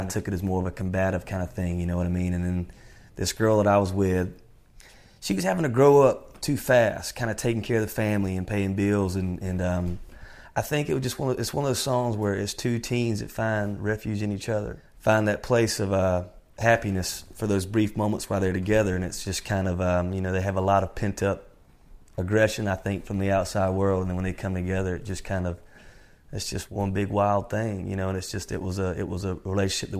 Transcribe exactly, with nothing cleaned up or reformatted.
I took it as more of a combative kind of thing, you know what I mean? And then this girl that I was with, she was having to grow up too fast, kind of taking care of the family and paying bills. And, and um, I think it was just one of, it's one of those songs where it's two teens that find refuge in each other, find that place of uh, happiness for those brief moments while they're together. And it's just kind of, um, you know, they have a lot of pent-up aggression, I think, from the outside world. And then when they come together, it just kind of, it's just one big wild thing, you know, and it's just, it was a, it was a relationship that